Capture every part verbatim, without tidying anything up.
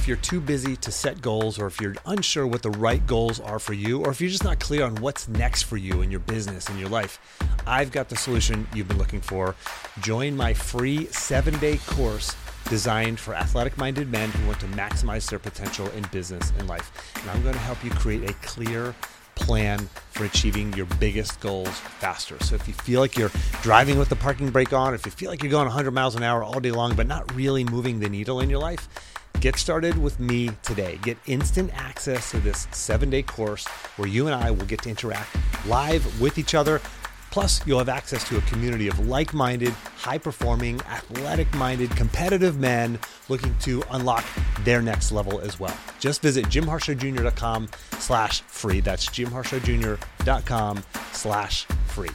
if you're too busy to set goals, or if you're unsure what the right goals are for you, or if you're just not clear on what's next for you in your business and your life, I've got the solution you've been looking for. Join my free seven-day course designed for athletic-minded men who want to maximize their potential in business and life. And I'm going to help you create a clear plan for achieving your biggest goals faster. So if you feel like you're driving with the parking brake on, if you feel like you're going one hundred miles an hour all day long, but not really moving the needle in your life, get started with me today. Get instant access to this seven-day course where you and I will get to interact live with each other. Plus, you'll have access to a community of like-minded, high-performing, athletic-minded, competitive men looking to unlock their next level as well. Just visit jimharshawjr.com slash free. That's jimharshawjr.com slash free.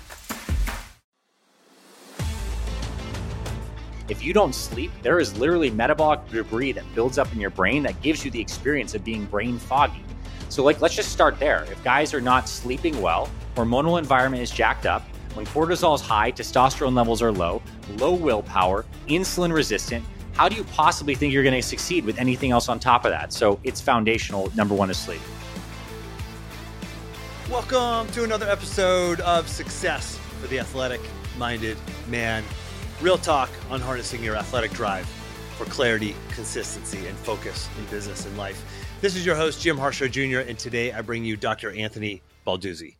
If you don't sleep, there is literally metabolic debris that builds up in your brain that gives you the experience of being brain foggy. So like, let's just start there. If guys are not sleeping well, hormonal environment is jacked up, when cortisol is high, testosterone levels are low, low willpower, insulin resistant, how do you possibly think you're going to succeed with anything else on top of that? So it's foundational. Number one is sleep. Welcome to another episode of Success for the Athletic-Minded Man. Real talk on harnessing your athletic drive for clarity, consistency, and focus in business and life. This is your host, Jim Harshaw Junior, and today I bring you Doctor Anthony Balduzzi.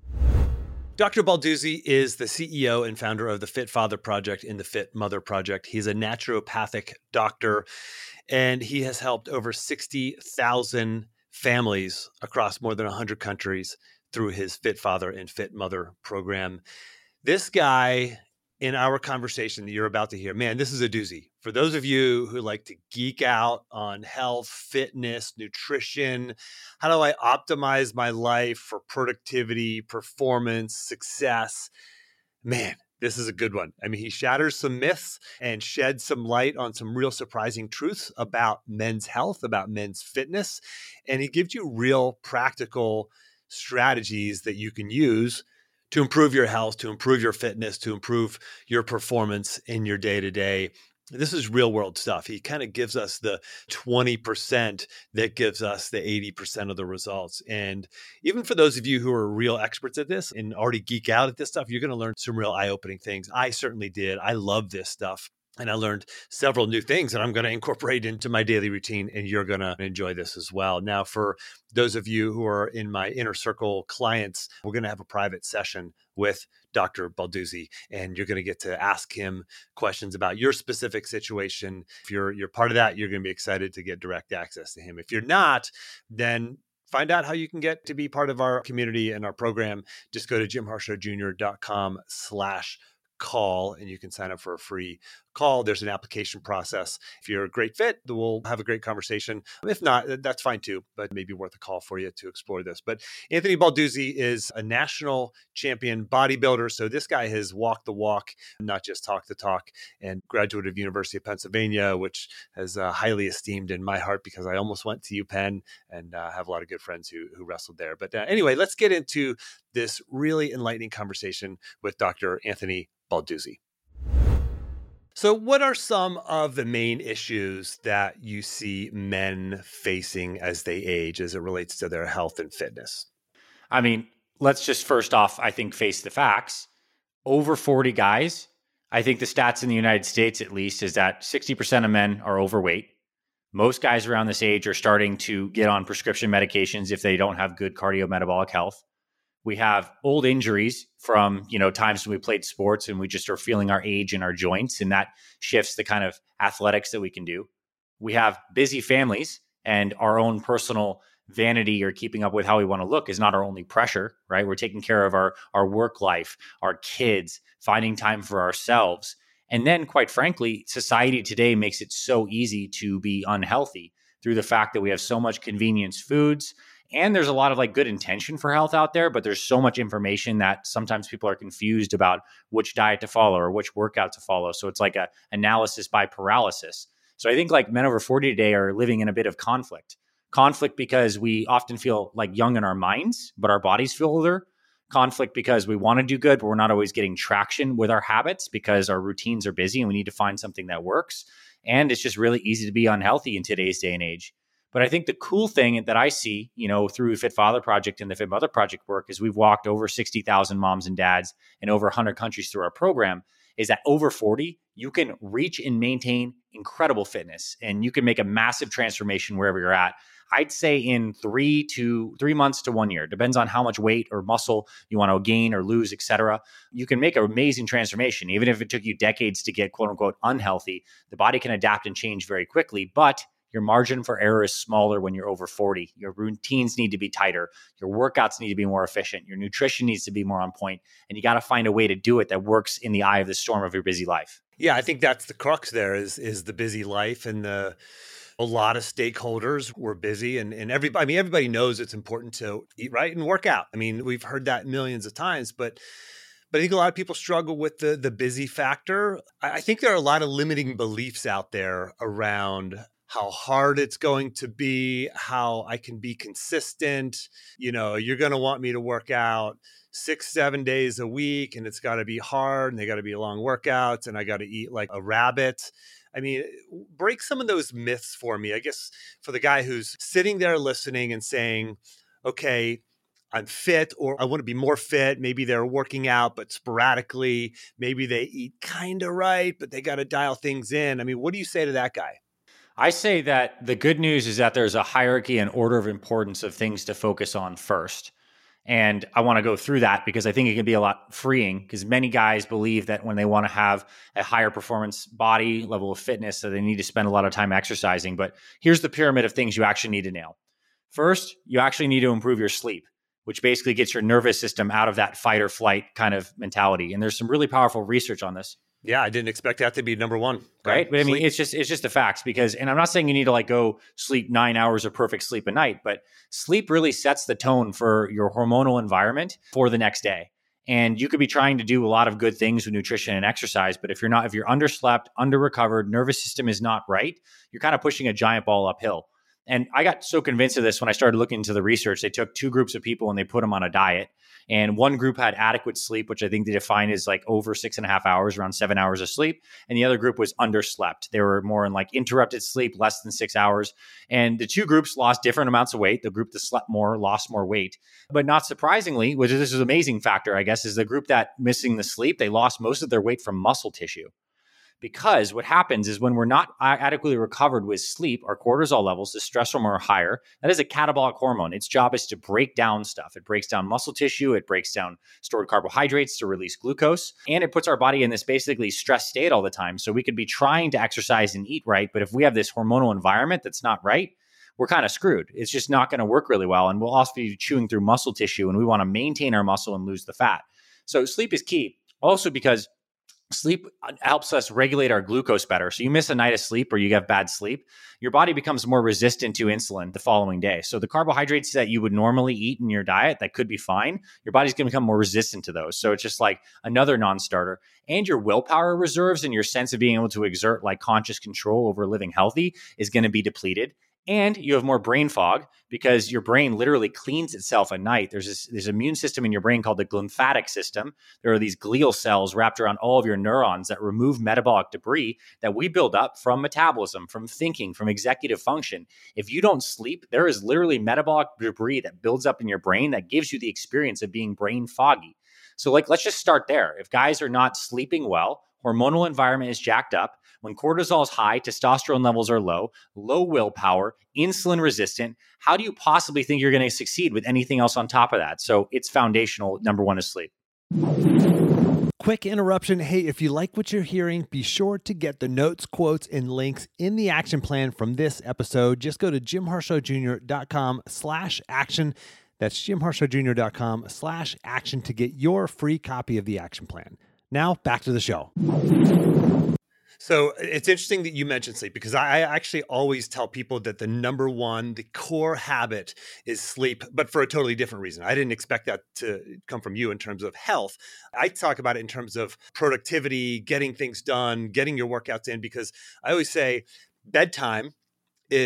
Doctor Balduzzi is the C E O and founder of the Fit Father Project and the Fit Mother Project. He's a naturopathic doctor, and he has helped over sixty thousand families across more than one hundred countries through his Fit Father and Fit Mother program. This guy, in our conversation that you're about to hear, man, this is a doozy. For those of you who like to geek out on health, fitness, nutrition, how do I optimize my life for productivity, performance, success? Man, this is a good one. I mean, he shatters some myths and sheds some light on some real surprising truths about men's health, about men's fitness. And he gives you real practical strategies that you can use to improve your health, to improve your fitness, to improve your performance in your day-to-day. This is real world stuff. He kind of gives us the twenty percent that gives us the eighty percent of the results. And even for those of you who are real experts at this and already geek out at this stuff, you're going to learn some real eye-opening things. I certainly did. I love this stuff. And I learned several new things that I'm going to incorporate into my daily routine, and you're going to enjoy this as well. Now, for those of you who are in my inner circle clients, we're going to have a private session with Doctor Balduzzi, and you're going to get to ask him questions about your specific situation. If you're you're part of that, you're going to be excited to get direct access to him. If you're not, then find out how you can get to be part of our community and our program. Just go to jimharshawjr.com slash call, and you can sign up for a free call. There's an application process. If you're a great fit, we'll have a great conversation. If not, that's fine too, but maybe worth a call for you to explore this. But Anthony Balduzzi is a national champion bodybuilder. So this guy has walked the walk, not just talk the talk, and graduate of University of Pennsylvania, which is uh, highly esteemed in my heart because I almost went to UPenn and uh, have a lot of good friends who, who wrestled there. But uh, anyway, let's get into this really enlightening conversation with Doctor Anthony Balduzzi. So what are some of the main issues that you see men facing as they age as it relates to their health and fitness? I mean, let's just first off, I think, face the facts. Over forty guys, I think the stats in the United States, at least, is that sixty percent of men are overweight. Most guys around this age are starting to get on prescription medications if they don't have good cardiometabolic health. We have old injuries from, you know, times when we played sports and we just are feeling our age in our joints, and that shifts the kind of athletics that we can do. We have busy families, and our own personal vanity or keeping up with how we want to look is not our only pressure, right? We're taking care of our, our work life, our kids, finding time for ourselves. And then, quite frankly, society today makes it so easy to be unhealthy through the fact that we have so much convenience foods. And there's a lot of like good intention for health out there, but there's so much information that sometimes people are confused about which diet to follow or which workout to follow. So it's like a analysis by paralysis. So I think like men over forty today are living in a bit of conflict. Conflict because we often feel like young in our minds, but our bodies feel older. Conflict because we want to do good, but we're not always getting traction with our habits because our routines are busy and we need to find something that works. And it's just really easy to be unhealthy in today's day and age. But I think the cool thing that I see, you know, through Fit Father Project and the Fit Mother Project work is we've walked over sixty thousand moms and dads in over one hundred countries through our program, is that over forty, you can reach and maintain incredible fitness and you can make a massive transformation wherever you're at. I'd say in three to three months to one year, depends on how much weight or muscle you want to gain or lose, et cetera. You can make an amazing transformation. Even if it took you decades to get quote unquote unhealthy, the body can adapt and change very quickly, but your margin for error is smaller when you're over forty. Your routines need to be tighter. Your workouts need to be more efficient. Your nutrition needs to be more on point. And you got to find a way to do it that works in the eye of the storm of your busy life. Yeah, I think that's the crux there is, is the busy life and the a lot of stakeholders were busy and, and everybody, I mean, everybody knows it's important to eat right and work out. I mean, we've heard that millions of times, but But I think a lot of people struggle with the the busy factor. I think there are a lot of limiting beliefs out there around how hard it's going to be, how I can be consistent. You know, you're going to want me to work out six, seven days a week, and it's got to be hard, and they got to be long workouts, and I got to eat like a rabbit. I mean, break some of those myths for me. I guess for the guy who's sitting there listening and saying, okay, I'm fit, or I want to be more fit. Maybe they're working out, but sporadically. Maybe they eat kind of right, but they got to dial things in. I mean, what do you say to that guy? I say that the good news is that there's a hierarchy and order of importance of things to focus on first. And I want to go through that because I think it can be a lot freeing because many guys believe that when they want to have a higher performance body level of fitness, that they need to spend a lot of time exercising. But here's the pyramid of things you actually need to nail. First, you actually need to improve your sleep, which basically gets your nervous system out of that fight or flight kind of mentality. And there's some really powerful research on this. Yeah, I didn't expect that to be number one. Right. But I mean, sleep. it's just, it's just the facts because, and I'm not saying you need to like go sleep nine hours of perfect sleep a night, but sleep really sets the tone for your hormonal environment for the next day. And you could be trying to do a lot of good things with nutrition and exercise, but if you're not, if you're underslept, under recovered, nervous system is not right, you're kind of pushing a giant ball uphill. And I got so convinced of this when I started looking into the research. They took two groups of people and they put them on a diet. And one group had adequate sleep, which I think they define as like over six and a half hours, around seven hours of sleep. And the other group was underslept. They were more in like interrupted sleep, less than six hours. And the two groups lost different amounts of weight. The group that slept more lost more weight. But not surprisingly, which this is an amazing factor, I guess, is the group that missing the sleep, they lost most of their weight from muscle tissue. Because what happens is when we're not adequately recovered with sleep, our cortisol levels, the stress hormone, are higher. That is a catabolic hormone. Its job is to break down stuff. It breaks down muscle tissue. It breaks down stored carbohydrates to release glucose. And it puts our body in this basically stress state all the time. So we could be trying to exercise and eat right. But if we have this hormonal environment that's not right, we're kind of screwed. It's just not going to work really well. And we'll also be chewing through muscle tissue. And we want to maintain our muscle and lose the fat. So sleep is key. Also because sleep helps us regulate our glucose better. So you miss a night of sleep or you have bad sleep, your body becomes more resistant to insulin the following day. So the carbohydrates that you would normally eat in your diet that could be fine, your body's going to become more resistant to those. So it's just like another non-starter. And your willpower reserves and your sense of being able to exert like conscious control over living healthy is going to be depleted. And you have more brain fog because your brain literally cleans itself at night. There's this, this immune system in your brain called the glymphatic system. There are these glial cells wrapped around all of your neurons that remove metabolic debris that we build up from metabolism, from thinking, from executive function. If you don't sleep, there is literally metabolic debris that builds up in your brain that gives you the experience of being brain foggy. So like, let's just start there. If guys are not sleeping well, hormonal environment is jacked up. When cortisol is high, testosterone levels are low, low willpower, insulin resistant, how do you possibly think you're going to succeed with anything else on top of that? So it's foundational. Number one is sleep. Quick interruption. Hey, if you like what you're hearing, be sure to get the notes, quotes, and links in the action plan from this episode. Just go to jimharshawjr.com slash action. That's jimharshawjr.com slash action to get your free copy of the action plan. Now, back to the show. So it's interesting that you mentioned sleep because I actually always tell people that the number one, the core habit is sleep, but for a totally different reason. I didn't expect that to come from you in terms of health. I talk about it in terms of productivity, getting things done, getting your workouts in, because I always say bedtime is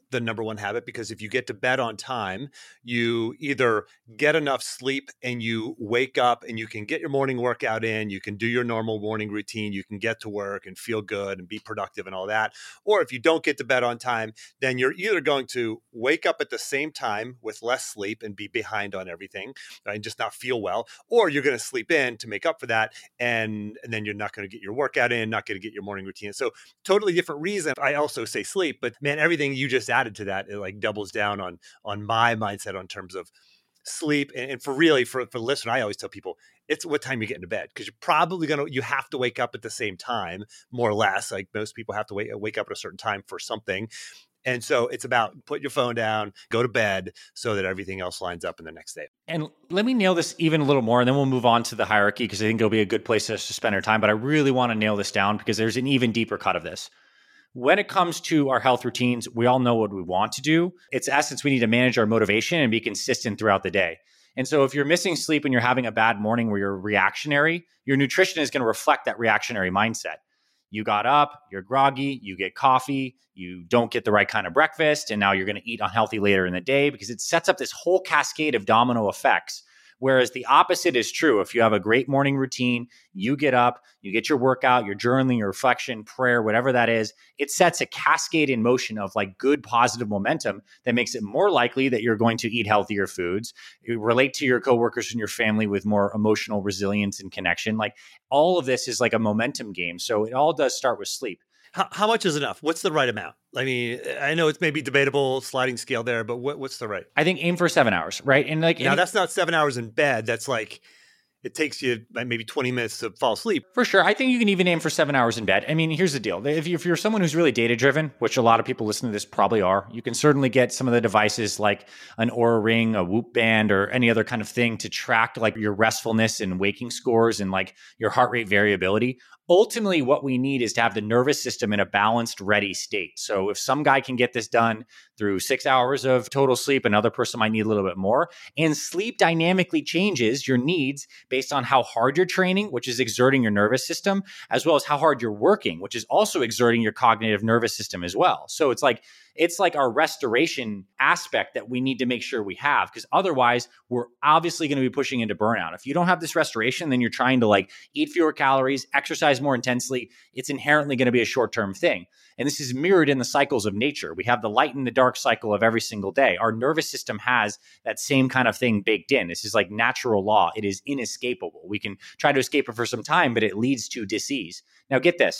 the number one habit, because if you get to bed on time, you either get enough sleep and you wake up and you can get your morning workout in, you can do your normal morning routine, you can get to work and feel good and be productive and all that. Or if you don't get to bed on time, then you're either going to wake up at the same time with less sleep and be behind on everything and just not feel well, or you're going to sleep in to make up for that. And, and then you're not going to get your workout in, not going to get your morning routine. So totally different reason. I also say sleep, but man, everything you just added to that, it like doubles down on, on my mindset on terms of sleep. And, and for really, for, for the listener, I always tell people, it's what time you get into bed, because you're probably going to, you have to wake up at the same time, more or less. Like most people have to wake, wake up at a certain time for something. And so it's about put your phone down, go to bed so that everything else lines up in the next day. And let me nail this even a little more, and then we'll move on to the hierarchy, because I think it'll be a good place to spend our time. But I really want to nail this down because there's an even deeper cut of this. When it comes to our health routines, we all know what we want to do. It's essence, we need to manage our motivation and be consistent throughout the day. And so if you're missing sleep and you're having a bad morning where you're reactionary, your nutrition is going to reflect that reactionary mindset. You got up, you're groggy, you get coffee, you don't get the right kind of breakfast, and now you're going to eat unhealthy later in the day, because it sets up this whole cascade of domino effects. Whereas the opposite is true. If you have a great morning routine, you get up, you get your workout, your journaling, your reflection, prayer, whatever that is, it sets a cascade in motion of like good positive momentum that makes it more likely that you're going to eat healthier foods, you relate to your coworkers and your family with more emotional resilience and connection. Like all of this is like a momentum game. So it all does start with sleep. How, how much is enough? What's the right amount? I mean, I know it's maybe debatable sliding scale there, but what, what's the right? I think aim for seven hours, right? And like now, and that's not seven hours in bed. That's like it takes you maybe twenty minutes to fall asleep. For sure. I think you can even aim for seven hours in bed. I mean, here's the deal. If, you, if you're someone who's really data driven, which a lot of people listening to this probably are, you can certainly get some of the devices like an Oura Ring, a Whoop Band, or any other kind of thing to track like your restfulness and waking scores and like your heart rate variability. Ultimately, what we need is to have the nervous system in a balanced, ready state. So if some guy can get this done through six hours of total sleep, another person might need a little bit more. And sleep dynamically changes your needs based on how hard you're training, which is exerting your nervous system, as well as how hard you're working, which is also exerting your cognitive nervous system as well. So it's like, it's like our restoration aspect that we need to make sure we have, because otherwise we're obviously going to be pushing into burnout. If you don't have this restoration, then you're trying to like eat fewer calories, exercise more intensely. It's inherently going to be a short-term thing. And this is mirrored in the cycles of nature. We have the light and the dark cycle of every single day. Our nervous system has that same kind of thing baked in. This is like natural law. It is inescapable. We can try to escape it for some time, but it leads to disease. Now get this.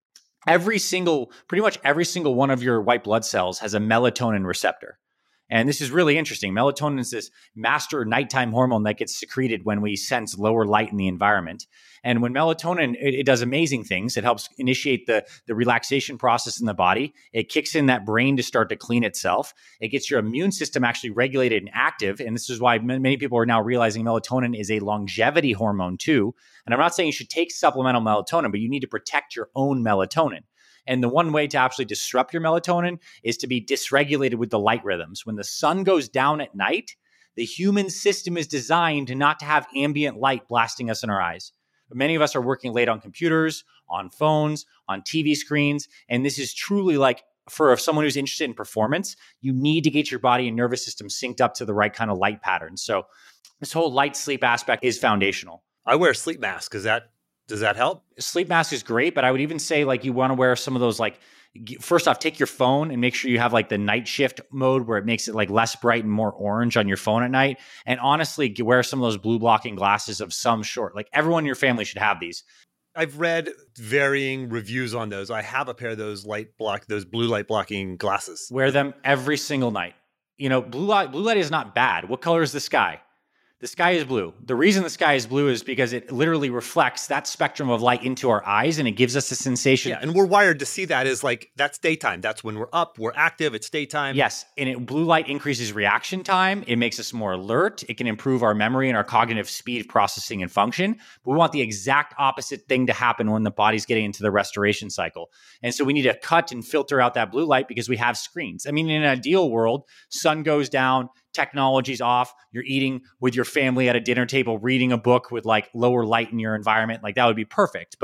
Every single, pretty much every single one of your white blood cells has a melatonin receptor. And this is really interesting. Melatonin is this master nighttime hormone that gets secreted when we sense lower light in the environment. And when melatonin, it, it does amazing things. It helps initiate the, the relaxation process in the body. It kicks in that brain to start to clean itself. It gets your immune system actually regulated and active. And this is why many people are now realizing melatonin is a longevity hormone too. And I'm not saying you should take supplemental melatonin, but you need to protect your own melatonin. And the one way to actually disrupt your melatonin is to be dysregulated with the light rhythms. When the sun goes down at night, the human system is designed not to have ambient light blasting us in our eyes. But many of us are working late on computers, on phones, on T V screens. And this is truly like, for someone who's interested in performance, you need to get your body and nervous system synced up to the right kind of light patterns. So this whole light sleep aspect is foundational. I wear a sleep mask. Is that Does that help? Sleep mask is great, but I would even say like you want to wear some of those, like, first off, take your phone and make sure you have like the night shift mode where it makes it like less bright and more orange on your phone at night. And honestly, wear some of those blue blocking glasses of some sort. Like everyone in your family should have these. I've read varying reviews on those. I have a pair of those light block, those blue light blocking glasses. Wear them every single night. You know, blue light, blue light is not bad. What color is the sky? The sky is blue. The reason the sky is blue is because it literally reflects that spectrum of light into our eyes, and it gives us a sensation. Yeah, and we're wired to see that as like, that's daytime. That's when we're up, we're active, it's daytime. Yes, and it, blue light increases reaction time. It makes us more alert. It can improve our memory and our cognitive speed of processing and function. But we want the exact opposite thing to happen when the body's getting into the restoration cycle. And so we need to cut and filter out that blue light because we have screens. I mean, in an ideal world, sun goes down, technology's off, you're eating with your family at a dinner table, reading a book with like lower light in your environment. Like that would be perfect. But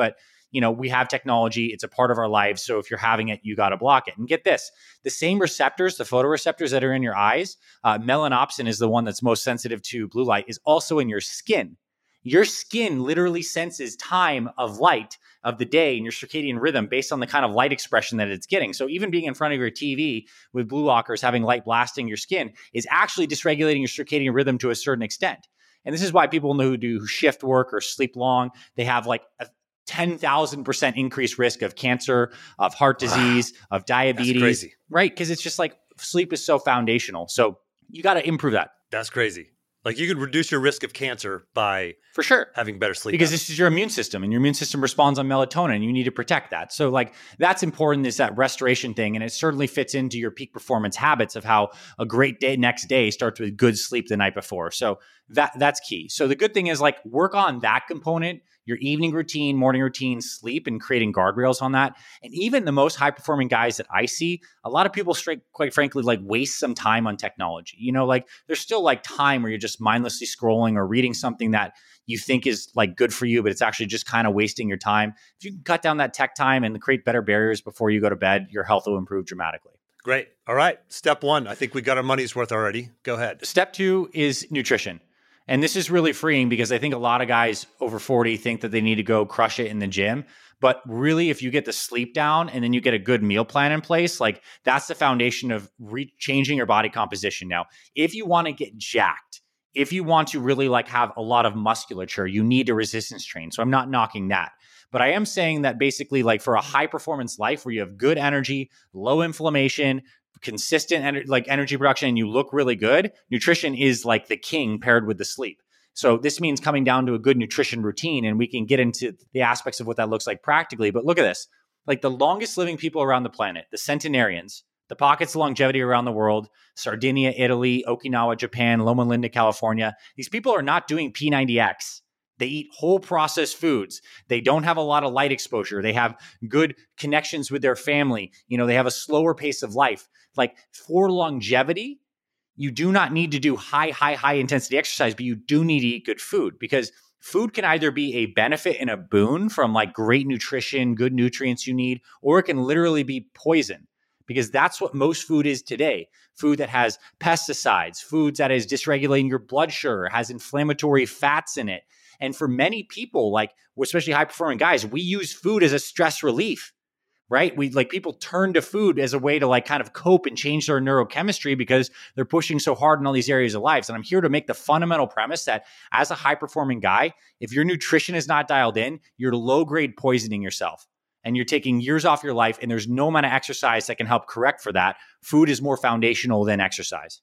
you know, we have technology. It's a part of our lives. So if you're having it, you got to block it. And get this, the same receptors, the photoreceptors that are in your eyes, uh, melanopsin is the one that's most sensitive to blue light, is also in your skin. Your skin literally senses time of light of the day and your circadian rhythm based on the kind of light expression that it's getting. So even being in front of your T V with blue blockers, having light blasting your skin is actually dysregulating your circadian rhythm to a certain extent. And this is why people know who do shift work or sleep long, they have like a ten thousand percent increased risk of cancer, of heart disease, wow. of diabetes. That's crazy. Right? Because it's just like sleep is so foundational. So you got to improve that. That's crazy. Like you could reduce your risk of cancer by for sure having better sleep. Because habits. This is your immune system and your immune system responds on melatonin. You need to protect that. So like that's important, is that restoration thing. And it certainly fits into your peak performance habits of how a great day next day starts with good sleep the night before. So that that's key. So the good thing is like work on that component, your evening routine, morning routine, sleep, and creating guardrails on that. And even the most high performing guys that I see, a lot of people straight, quite frankly, like waste some time on technology. You know, like there's still like time where you're just mindlessly scrolling or reading something that you think is like good for you, but it's actually just kind of wasting your time. If you can cut down that tech time and create better barriers before you go to bed, your health will improve dramatically. Great. All right. Step one. I think we got our money's worth already. Go ahead. Step two is nutrition. And this is really freeing because I think a lot of guys over forty think that they need to go crush it in the gym. But really, if you get the sleep down and then you get a good meal plan in place, like that's the foundation of re- changing your body composition. Now, if you want to get jacked, if you want to really like have a lot of musculature, you need to resistance train. So I'm not knocking that. But I am saying that basically like for a high performance life where you have good energy, low inflammation, consistent ener- like energy production, and you look really good, nutrition is like the king paired with the sleep. So this means coming down to a good nutrition routine, and we can get into the aspects of what that looks like practically. But look at this, like the longest living people around the planet, the centenarians, the pockets of longevity around the world, Sardinia, Italy, Okinawa, Japan, Loma Linda, California. These people are not doing P ninety X. They eat whole processed foods. They don't have a lot of light exposure. They have good connections with their family. You know, they have a slower pace of life. Like for longevity, you do not need to do high, high, high intensity exercise, but you do need to eat good food, because food can either be a benefit and a boon from like great nutrition, good nutrients you need, or it can literally be poison, because that's what most food is today. Food that has pesticides, foods that is dysregulating your blood sugar, has inflammatory fats in it. And for many people, like especially high performing guys, we use food as a stress relief. Right? We like people turn to food as a way to like kind of cope and change their neurochemistry because they're pushing so hard in all these areas of lives. And I'm here to make the fundamental premise that as a high performing guy, if your nutrition is not dialed in, you're low grade poisoning yourself and you're taking years off your life. And there's no amount of exercise that can help correct for that. Food is more foundational than exercise.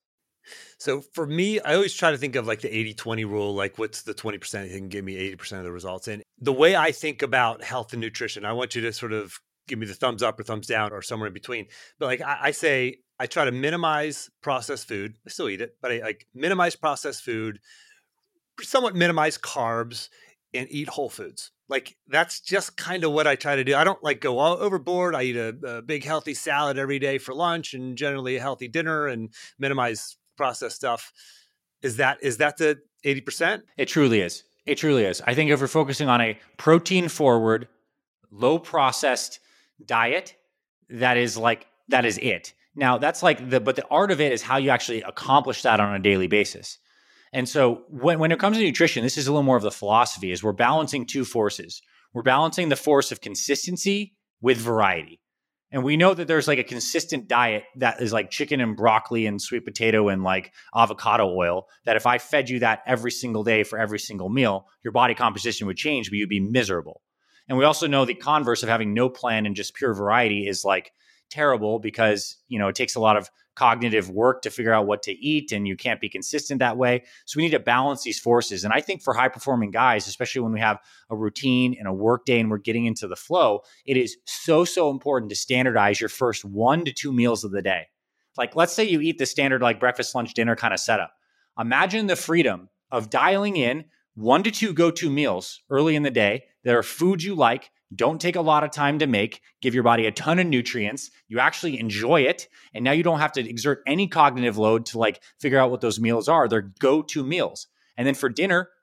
So for me, I always try to think of like the eighty twenty rule, like what's the twenty percent that can give me eighty percent of the results. And the way I think about health and nutrition, I want you to sort of give me the thumbs up or thumbs down or somewhere in between. But like I, I say, I try to minimize processed food. I still eat it, but I like minimize processed food, somewhat minimize carbs, and eat whole foods. Like that's just kind of what I try to do. I don't like go all overboard. I eat a, a big healthy salad every day for lunch and generally a healthy dinner and minimize processed stuff. Is that is that the eighty percent? It truly is. It truly is. I think if we're focusing on a protein forward, low processed diet, that is like, that is it. Now that's like the, but the art of it is how you actually accomplish that on a daily basis. And so when, when it comes to nutrition, this is a little more of the philosophy, is we're balancing two forces. We're balancing the force of consistency with variety. And we know that there's like a consistent diet that is like chicken and broccoli and sweet potato and like avocado oil, that if I fed you that every single day for every single meal, your body composition would change, but you'd be miserable. And we also know the converse of having no plan and just pure variety is like terrible, because, you know, it takes a lot of cognitive work to figure out what to eat and you can't be consistent that way. So we need to balance these forces. And I think for high performing guys, especially when we have a routine and a work day and we're getting into the flow, it is so, so important to standardize your first one to two meals of the day. Like, let's say you eat the standard like breakfast, lunch, dinner kind of setup. Imagine the freedom of dialing in one to two go-to meals early in the day that are foods you like, don't take a lot of time to make, give your body a ton of nutrients, you actually enjoy it, and now you don't have to exert any cognitive load to like figure out what those meals are. They're go-to meals. And then for dinner,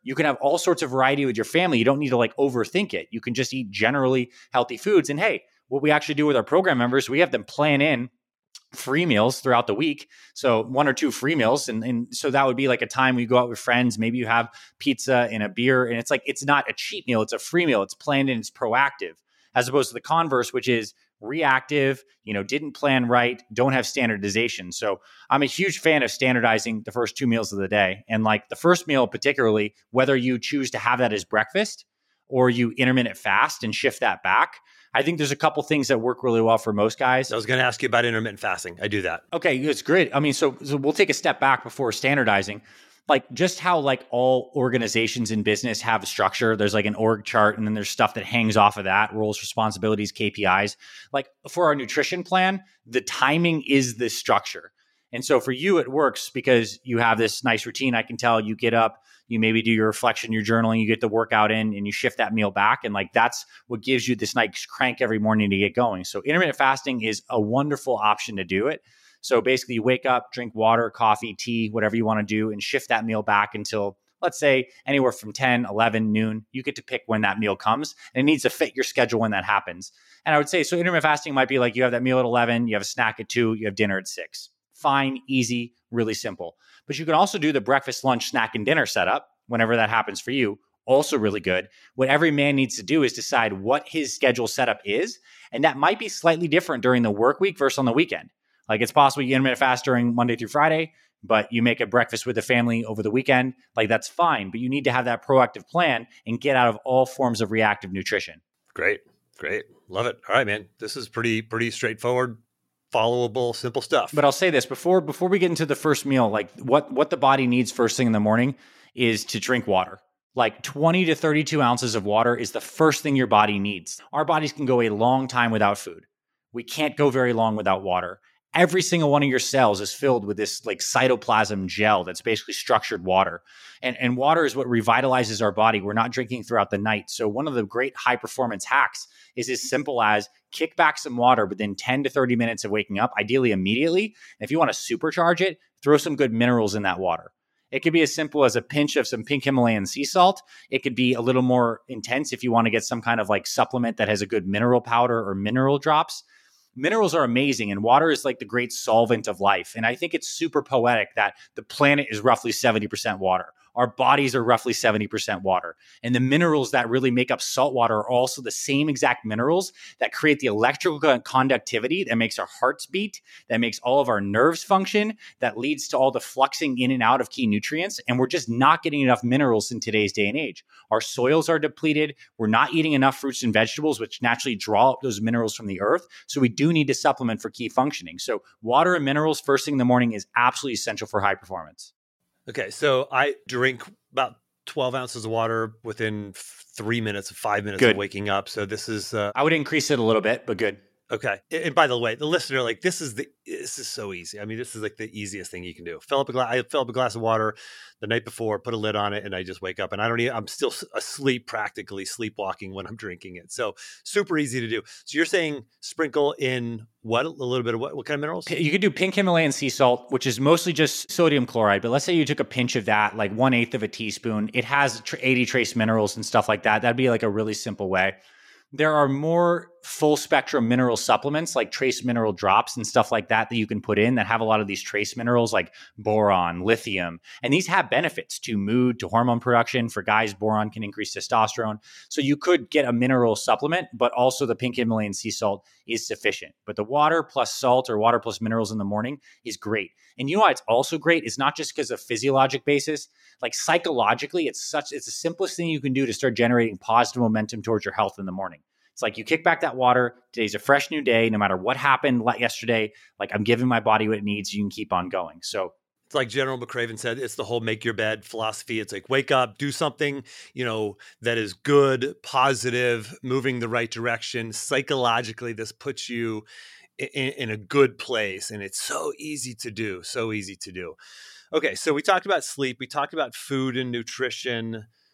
You can have all sorts of variety with your family. You don't need to like overthink it. You can just eat generally healthy foods. And hey, what we actually do with our program members, we have them plan in free meals throughout the week. So one or two free meals. And, and so that would be like a time we go out with friends. Maybe you have pizza and a beer. And it's like, it's not a cheat meal. It's a free meal. It's planned and it's proactive, as opposed to the converse, which is reactive, you know, didn't plan right, don't have standardization. So I'm a huge fan of standardizing the first two meals of the day. And like the first meal particularly, whether you choose to have that as breakfast or you intermittent fast and shift that back, I think there's a couple things that work really well for most guys. I was going to ask you about intermittent fasting. I do that. Okay, it's great. I mean, so, so we'll take a step back before standardizing. Like just how like all organizations in business have a structure. There's like an org chart and then there's stuff that hangs off of that, roles, responsibilities, K P Is. Like for our nutrition plan, the timing is the structure. And so for you, it works because you have this nice routine. I can tell you get up, you maybe do your reflection, your journaling, you get the workout in and you shift that meal back. And like, that's what gives you this nice crank every morning to get going. So intermittent fasting is a wonderful option to do it. So basically you wake up, drink water, coffee, tea, whatever you want to do, and shift that meal back until, let's say, anywhere from ten, eleven, noon. You get to pick when that meal comes, and it needs to fit your schedule when that happens. And I would say, so intermittent fasting might be like you have that meal at eleven, you have a snack at two, you have dinner at six. Fine, easy, really simple. But you can also do the breakfast, lunch, snack, and dinner setup whenever that happens for you. Also really good. What every man needs to do is decide what his schedule setup is, and that might be slightly different during the work week versus on the weekend. Like it's possible you intermittent fast during Monday through Friday, but you make a breakfast with the family over the weekend. Like that's fine, but you need to have that proactive plan and get out of all forms of reactive nutrition. Great, great. Love it. All right, man. This is pretty, pretty straightforward, followable, simple stuff. But I'll say this before, before we get into the first meal, like what, what the body needs first thing in the morning is to drink water. Like twenty to thirty-two ounces of water is the first thing your body needs. Our bodies can go a long time without food. We can't go very long without water. Every single one of your cells is filled with this like cytoplasm gel that's basically structured water. And, and water is what revitalizes our body. We're not drinking throughout the night. So one of the great high performance hacks is as simple as kick back some water within ten to thirty minutes of waking up, ideally immediately. And if you want to supercharge it, throw some good minerals in that water. It could be as simple as a pinch of some pink Himalayan sea salt. It could be a little more intense if you want to get some kind of like supplement that has a good mineral powder or mineral drops. Minerals are amazing, and water is like the great solvent of life. And I think it's super poetic that the planet is roughly seventy percent water. Our bodies are roughly seventy percent water. And the minerals that really make up salt water are also the same exact minerals that create the electrical conductivity that makes our hearts beat, that makes all of our nerves function, that leads to all the fluxing in and out of key nutrients. And we're just not getting enough minerals in today's day and age. Our soils are depleted. We're not eating enough fruits and vegetables, which naturally draw up those minerals from the earth. So we do need to supplement for key functioning. So water and minerals first thing in the morning is absolutely essential for high performance. Okay, so I drink about twelve ounces of water within three minutes, five minutes good. of waking up. So this is... Uh, I would increase it a little bit, but good. Okay. And by the way, the listener, like this is the this is so easy. I mean, this is like the easiest thing you can do. Fill up a glass. I fill up a glass of water the night before, put a lid on it, and I just wake up. And I don't even. I'm still asleep, practically sleepwalking when I'm drinking it. So super easy to do. So you're saying sprinkle in what a little bit of what? What kind of minerals? You could do pink Himalayan sea salt, which is mostly just sodium chloride. But let's say you took a pinch of that, like one eighth of a teaspoon. It has eighty trace minerals and stuff like that. That'd be like a really simple way. There are more full spectrum mineral supplements like trace mineral drops and stuff like that that you can put in that have a lot of these trace minerals like boron, lithium. And these have benefits to mood, to hormone production. For guys, boron can increase testosterone. So you could get a mineral supplement, but also the pink Himalayan sea salt is sufficient. But the water plus salt or water plus minerals in the morning is great. And you know why it's also great? It's not just because of physiologic basis. Like psychologically, it's such it's the simplest thing you can do to start generating positive momentum towards your health in the morning. It's like you kick back that water. Today's a fresh new day. No matter what happened yesterday, like I'm giving my body what it needs. You can keep on going. So it's like General McCraven said, it's the whole make your bed philosophy. It's like wake up, do something, you know, that is good, positive, moving the right direction. Psychologically, this puts you in, in a good place. And it's so easy to do, so easy to do. Okay, so we talked about sleep. We talked about food and nutrition.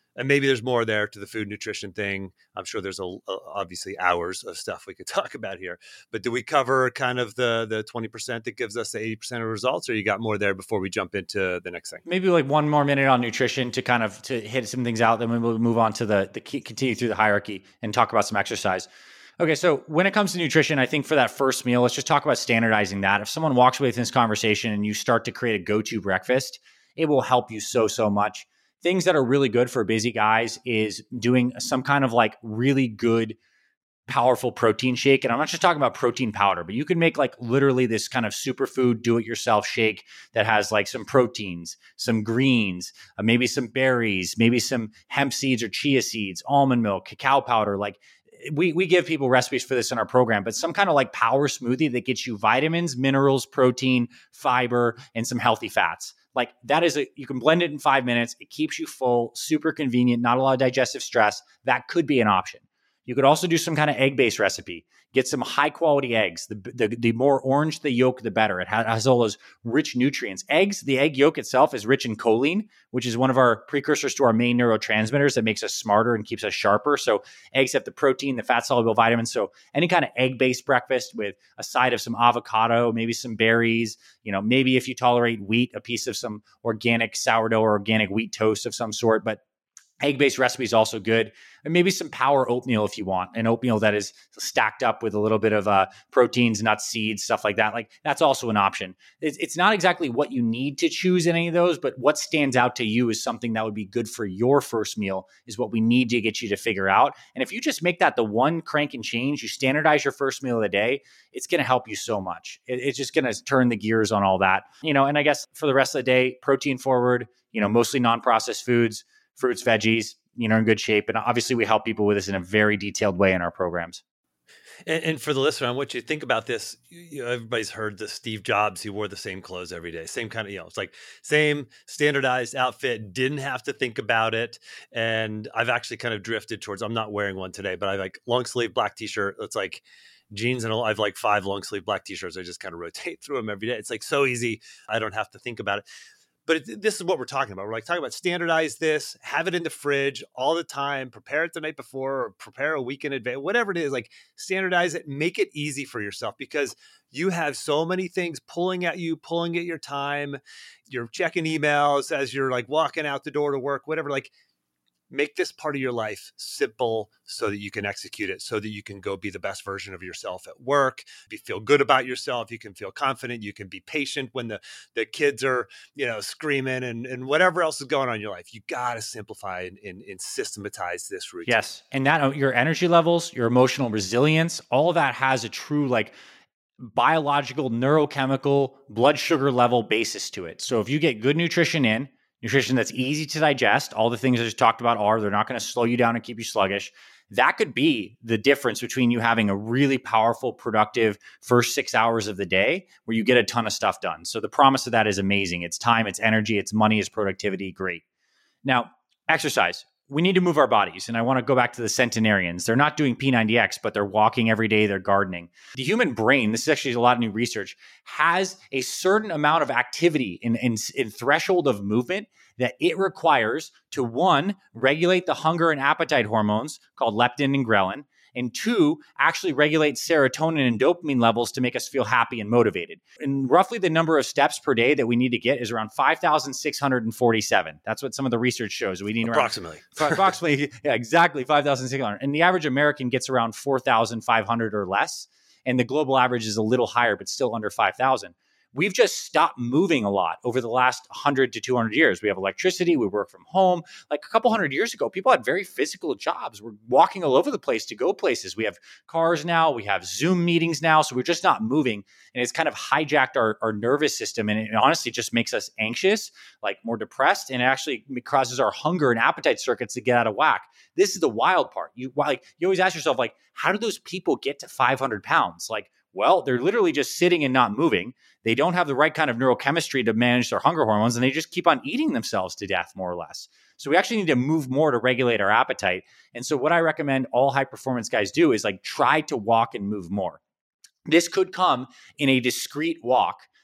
And maybe there's more there to the food nutrition thing. I'm sure there's a, a, obviously hours of stuff we could talk about here. But do we cover kind of the the twenty percent that gives us the eighty percent of results, or you got more there before we jump into the next thing? Maybe like one more minute on nutrition to kind of to hit some things out. Then we'll move on to the the key, continue through the hierarchy and talk about some exercise. Okay, so when it comes to nutrition, I think for that first meal, let's just talk about standardizing that. If someone walks away with this conversation and you start to create a go-to breakfast, it will help you so, so much. Things that are really good for busy guys is doing some kind of like really good, powerful protein shake. And I'm not just talking about protein powder, but you can make like literally this kind of superfood do-it-yourself shake that has like some proteins, some greens, uh, maybe some berries, maybe some hemp seeds or chia seeds, almond milk, cacao powder. Like we we give people recipes for this in our program, but some kind of like power smoothie that gets you vitamins, minerals, protein, fiber, and some healthy fats. Like that is a, you can blend it in five minutes. It keeps you full, super convenient, not a lot of digestive stress. That could be an option. You could also do some kind of egg-based recipe. Get some high-quality eggs. The, the, the more orange the yolk, the better. It has, has all those rich nutrients. Eggs, the egg yolk itself is rich in choline, which is one of our precursors to our main neurotransmitters that makes us smarter and keeps us sharper. So eggs have the protein, the fat-soluble vitamins. So any kind of egg-based breakfast with a side of some avocado, maybe some berries, you know, maybe if you tolerate wheat, a piece of some organic sourdough or organic wheat toast of some sort. But egg-based recipe is also good. And maybe some power oatmeal if you want, an oatmeal that is stacked up with a little bit of uh, proteins, nuts, seeds, stuff like that. Like that's also an option. It's, it's not exactly what you need to choose in any of those, but what stands out to you is something that would be good for your first meal is what we need to get you to figure out. And if you just make that the one crank and change, you standardize your first meal of the day, it's going to help you so much. It, it's just going to turn the gears on all that, you know. And I guess for the rest of the day, protein forward, you know, mostly non-processed foods, fruits, veggies, you know, in good shape. And obviously we help people with this in a very detailed way in our programs. And, and for the listener, I want you to think about this. You know, everybody's heard the Steve Jobs, he wore the same clothes every day, same kind of, you know, it's like same standardized outfit, didn't have to think about it. And I've actually kind of drifted towards, I'm not wearing one today, but I like long sleeve black t-shirt. It's like jeans, and I've like five long sleeve black t-shirts. I just kind of rotate through them every day. It's like so easy. I don't have to think about it. But it, this is what we're talking about. We're like talking about standardize this, have it in the fridge all the time, prepare it the night before or prepare a week in advance, whatever it is, like standardize it, make it easy for yourself because you have so many things pulling at you, pulling at your time. You're checking emails as you're like walking out the door to work, whatever, like make this part of your life simple so that you can execute it, so that you can go be the best version of yourself at work, be, feel good about yourself. You can feel confident. You can be patient when the, the kids are, you know, screaming and, and whatever else is going on in your life. You got to simplify and, and, and systematize this routine. Yes. And that your energy levels, your emotional resilience, all of that has a true like biological, neurochemical, blood sugar level basis to it. So if you get good nutrition in, nutrition that's easy to digest, all the things I just talked about are, they're not going to slow you down and keep you sluggish. That could be the difference between you having a really powerful, productive first six hours of the day where you get a ton of stuff done. So the promise of that is amazing. It's time, it's energy, it's money, it's productivity. Great. Now, exercise. We need to move our bodies. And I want to go back to the centenarians. They're not doing P ninety X, but they're walking every day. They're gardening. The human brain, this is actually a lot of new research, has a certain amount of activity in, in, in threshold of movement that it requires to, one, regulate the hunger and appetite hormones called leptin and ghrelin, and two, actually regulate serotonin and dopamine levels to make us feel happy and motivated. And roughly the number of steps per day that we need to get is around five thousand six hundred forty-seven. That's what some of the research shows. We need approximately. Around, approximately, yeah, exactly five thousand six hundred. And the average American gets around four thousand five hundred or less. And the global average is a little higher, but still under five thousand. We've just stopped moving a lot over the last one hundred to two hundred years. We have electricity. We work from home. Like a couple hundred years ago, people had very physical jobs. We're walking all over the place to go places. We have cars now. We have Zoom meetings now. So we're just not moving. And it's kind of hijacked our, our nervous system. And it honestly just makes us anxious, like more depressed. And it actually causes our hunger and appetite circuits to get out of whack. This is the wild part. You like you always ask yourself, like, how do those people get to five hundred pounds? Like, well, they're literally just sitting and not moving. They don't have the right kind of neurochemistry to manage their hunger hormones, and they just keep on eating themselves to death, more or less. So we actually need to move more to regulate our appetite. And so what I recommend all high performance guys do is like try to walk and move more. This could come in a discrete walk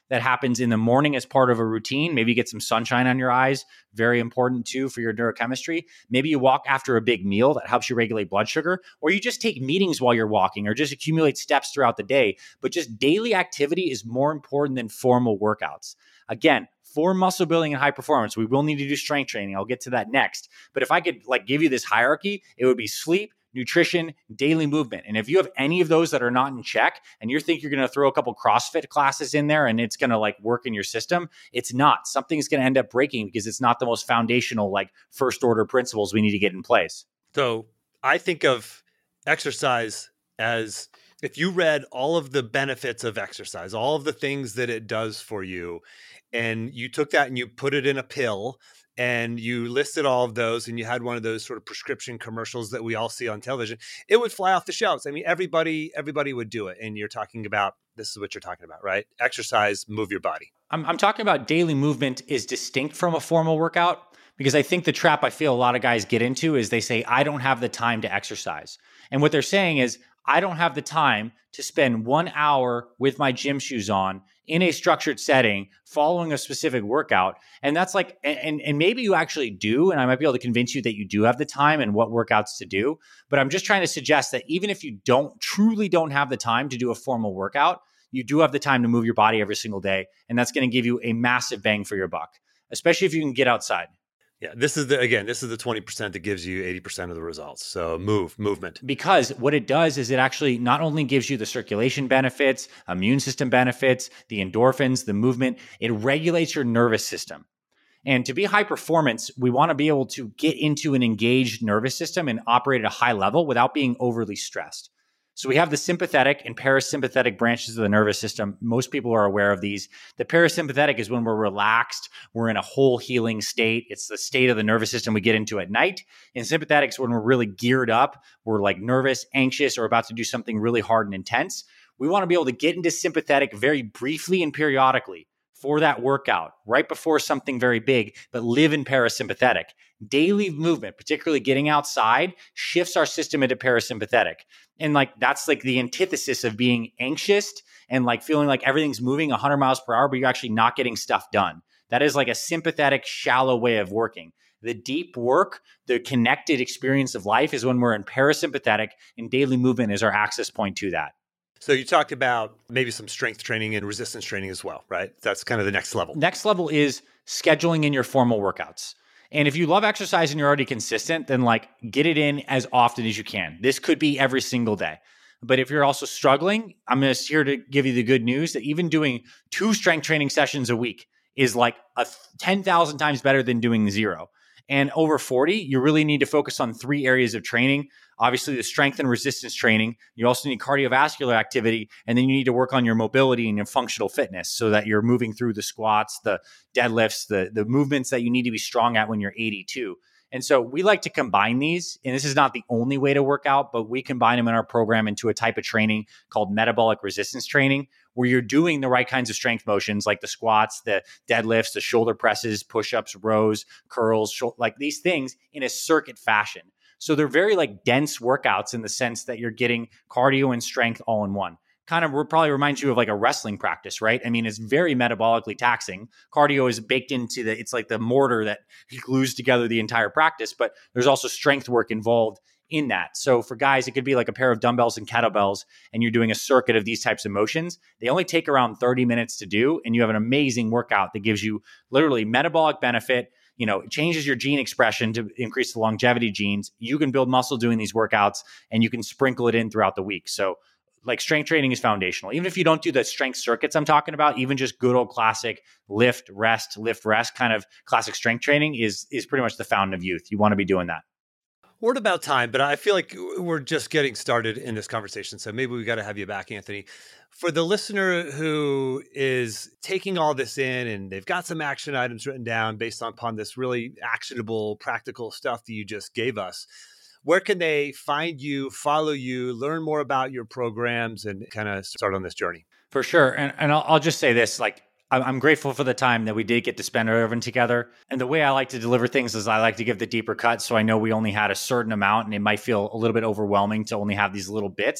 that happens in the morning as part of a routine. Maybe you get some sunshine on your eyes. Very important too for your neurochemistry. Maybe you walk after a big meal that helps you regulate blood sugar, or you just take meetings while you're walking, or just accumulate steps throughout the day. But just daily activity is more important than formal workouts. Again, for muscle building and high performance, we will need to do strength training. I'll get to that next. But if I could like give you this hierarchy, it would be sleep, nutrition, daily movement. And if you have any of those that are not in check and you think you're going to throw a couple CrossFit classes in there and it's going to like work in your system, it's not. Something's going to end up breaking because it's not the most foundational, like first order principles we need to get in place. So I think of exercise as if you read all of the benefits of exercise, all of the things that it does for you, and you took that and you put it in a pill and you listed all of those and you had one of those sort of prescription commercials that we all see on television, it would fly off the shelves. I mean, everybody, everybody would do it. And you're talking about, this is what you're talking about, right? Exercise, move your body. I'm, I'm talking about daily movement is distinct from a formal workout, because I think the trap I feel a lot of guys get into is they say, I don't have the time to exercise. And what they're saying is, I don't have the time to spend one hour with my gym shoes on in a structured setting, following a specific workout. And that's like, and, and maybe you actually do, and I might be able to convince you that you do have the time and what workouts to do. But I'm just trying to suggest that even if you don't truly don't have the time to do a formal workout, you do have the time to move your body every single day. And that's going to give you a massive bang for your buck, especially if you can get outside. Yeah, this is the, again, this is the twenty percent that gives you eighty percent of the results. So move, movement. Because what it does is it actually not only gives you the circulation benefits, immune system benefits, the endorphins, the movement, it regulates your nervous system. And to be high performance, we want to be able to get into an engaged nervous system and operate at a high level without being overly stressed. So we have the sympathetic and parasympathetic branches of the nervous system. Most people are aware of these. The parasympathetic is when we're relaxed, we're in a whole healing state. It's the state of the nervous system we get into at night. And sympathetic is when we're really geared up, we're like nervous, anxious, or about to do something really hard and intense. We want to be able to get into sympathetic very briefly and periodically for that workout, right before something very big, but live in parasympathetic. Daily movement, particularly getting outside, shifts our system into parasympathetic. And like, that's like the antithesis of being anxious and like feeling like everything's moving one hundred miles per hour, but you're actually not getting stuff done. That is like a sympathetic, shallow way of working. The deep work, the connected experience of life is when we're in parasympathetic, and daily movement is our access point to that. So you talked about maybe some strength training and resistance training as well, right? That's kind of the next level. Next level is scheduling in your formal workouts. And if you love exercise and you're already consistent, then like get it in as often as you can. This could be every single day. But if you're also struggling, I'm just here to give you the good news that even doing two strength training sessions a week is like a ten thousand times better than doing zero. And over forty, you really need to focus on three areas of training. Obviously, the strength and resistance training. You also need cardiovascular activity, and then you need to work on your mobility and your functional fitness so that you're moving through the squats, the deadlifts, the, the movements that you need to be strong at when you're eighty-two. And so we like to combine these, and this is not the only way to work out, but we combine them in our program into a type of training called metabolic resistance training, where you're doing the right kinds of strength motions like the squats, the deadlifts, the shoulder presses, push-ups, rows, curls, sh- like these things in a circuit fashion. So they're very like dense workouts in the sense that you're getting cardio and strength all in one. Kind of probably reminds you of like a wrestling practice, right? I mean, it's very metabolically taxing. Cardio is baked into the, it's like the mortar that glues together the entire practice, but there's also strength work involved in that. So for guys, it could be like a pair of dumbbells and kettlebells, and you're doing a circuit of these types of motions. They only take around thirty minutes to do, and you have an amazing workout that gives you literally metabolic benefit. You know, it changes your gene expression to increase the longevity genes. You can build muscle doing these workouts, and you can sprinkle it in throughout the week. So like strength training is foundational. Even if you don't do the strength circuits I'm talking about, even just good old classic lift, rest, lift, rest kind of classic strength training is, is pretty much the fountain of youth. You want to be doing that. We're at about time, but I feel like we're just getting started in this conversation. So maybe we got to have you back, Anthony. For the listener who is taking all this in and they've got some action items written down based upon this really actionable, practical stuff that you just gave us, where can they find you, follow you, learn more about your programs, and kind of start on this journey? For sure. And, and I'll, I'll just say this, like, I'm grateful for the time that we did get to spend everyone together. And the way I like to deliver things is I like to give the deeper cut. So I know we only had a certain amount and it might feel a little bit overwhelming to only have these little bits.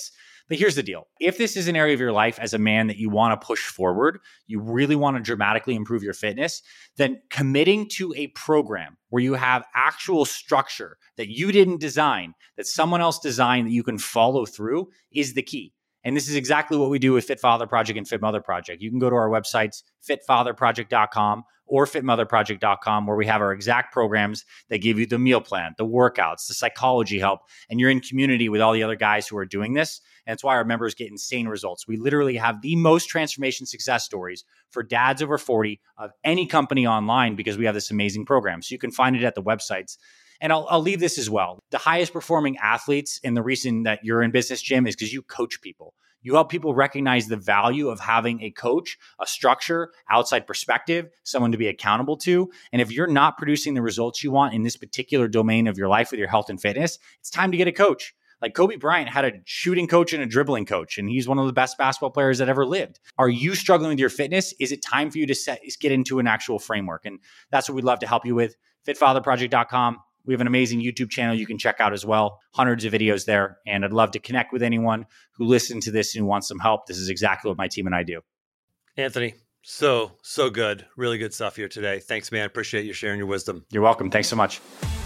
But here's the deal. If this is an area of your life as a man that you want to push forward, you really want to dramatically improve your fitness, then committing to a program where you have actual structure that you didn't design, that someone else designed that you can follow through is the key. And this is exactly what we do with Fit Father Project and Fit Mother Project. You can go to our websites, fit father project dot com or fit mother project dot com, where we have our exact programs that give you the meal plan, the workouts, the psychology help, and you're in community with all the other guys who are doing this. And that's why our members get insane results. We literally have the most transformation success stories for dads over forty of any company online because we have this amazing program. So you can find it at the websites. And I'll, I'll leave this as well. The highest performing athletes, and the reason that you're in business, Jim, is because you coach people. You help people recognize the value of having a coach, a structure, outside perspective, someone to be accountable to. And if you're not producing the results you want in this particular domain of your life with your health and fitness, it's time to get a coach. Like Kobe Bryant had a shooting coach and a dribbling coach, and he's one of the best basketball players that ever lived. Are you struggling with your fitness? Is it time for you to set, get into an actual framework? And that's what we'd love to help you with. fit father project dot com. We have an amazing YouTube channel you can check out as well. Hundreds of videos there. And I'd love to connect with anyone who listened to this and wants some help. This is exactly what my team and I do. Anthony, so, so good. Really good stuff here today. Thanks, man. Appreciate you sharing your wisdom. You're welcome. Thanks so much.